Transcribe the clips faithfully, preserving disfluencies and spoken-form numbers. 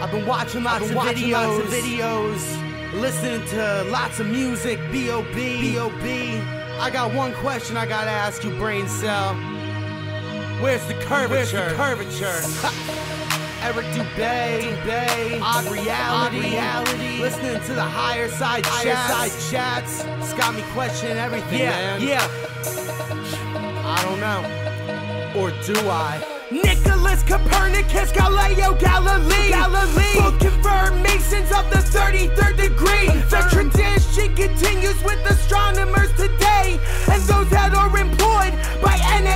I've been watching lots, been of, watching videos, lots of videos, listening to lots of music, B O B, B O B. I got one question I gotta ask you, Brain Cell. Where's the curvature? Where's the curvature? Eric Dubé, Dubé, Odd Reality, Odd Reality, listening to the higher side higher chats. Side chats. It's got me questioning everything, yeah, man. Yeah. I don't know. Or do I? Nicholas Copernicus, Galileo Galilei, Galilei, both confirmed masons of the thirty-third degree. The tradition continues with astronomers today, and those that are employed by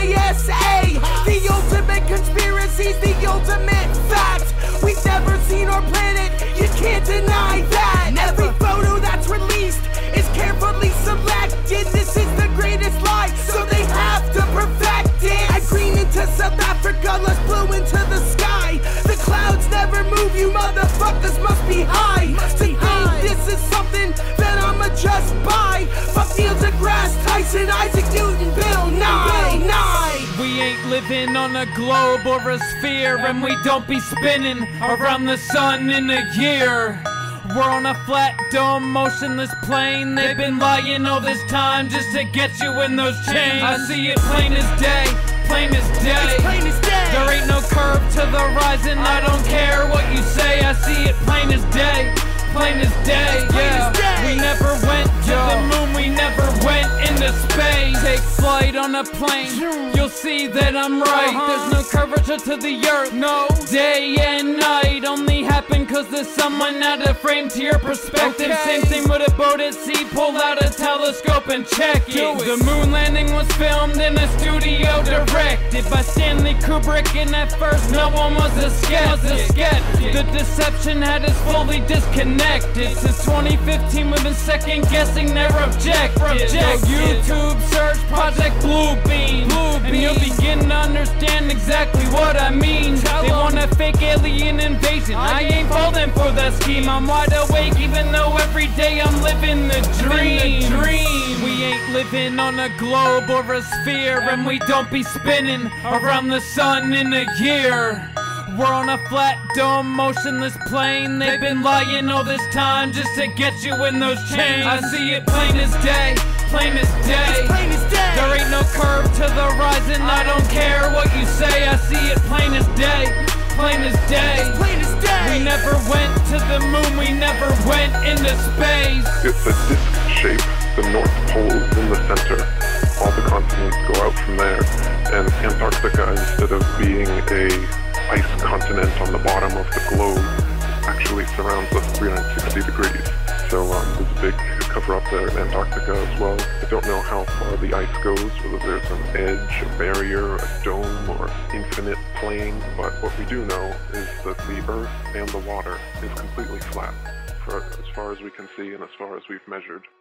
NASA. The ultimate conspiracy's the ultimate fact. We've never seen our planet, you can't deny that. Every photo that's released is carefully selected. This is the greatest lie, so they have to perfect it. I green into South Africa, let's blow into the sky. The clouds never move, you motherfuckers must be high. Must to think high. This is something that I'ma just buy. Fuck Neil deGrasse Tyson, Isaac Newton, Bill Nye, Nye. We ain't living on a globe or a sphere, and we don't be spinning around the sun in a year. We're on a flat dome, motionless plane. They've been lying all this time just to get you in those chains. I see it plain as day, plain as day. It's plain as day. There ain't no curve to the horizon, I don't care what you say. I see it plain as day, plain as day, yeah. We never went to the moon, we never went into space. Take flight on a plane, you'll see that I'm right. There's no curvature to the earth, no. Day and night only happen cause there's someone out of frame to your perspective. Same thing with a boat at sea, pull out a telescope and check it. The moon landing was filmed in a studio directed by Stanley Kubrick, and at first no one was a skeptic. The deception had us fully disconnected. Since twenty fifteen we've been second guessing their objectives. So YouTube search Project Bluebeam, Bluebeam, and you'll begin to understand exactly what I mean. Tell they want a fake alien invasion, I ain't falling for that scheme. I'm wide awake even though every day I'm living the dream. the dream. We ain't living on a globe or a sphere, and we don't be spinning around the sun in a year. We're on a flat dome, motionless plane. They've been lying all this time just to get you in those chains. I see it plain as day, plain as day. It's plain as day. There ain't no curve to the horizon, I don't care what you say. I see it plain as day, plain as day. It's plain as day. We never went to the moon, we never went into space. It's a disc shape, the North Pole is in the center. All the continents go out from there, and Antarctica, instead of being a ice continent on the bottom of the globe, actually surrounds us three hundred sixty degrees. So um, there's a big cover up there in Antarctica as well. I don't know how far the ice goes, whether there's an edge, a barrier, a dome, or infinite plane, but what we do know is that the Earth and the water is completely flat, for as far as we can see and as far as we've measured.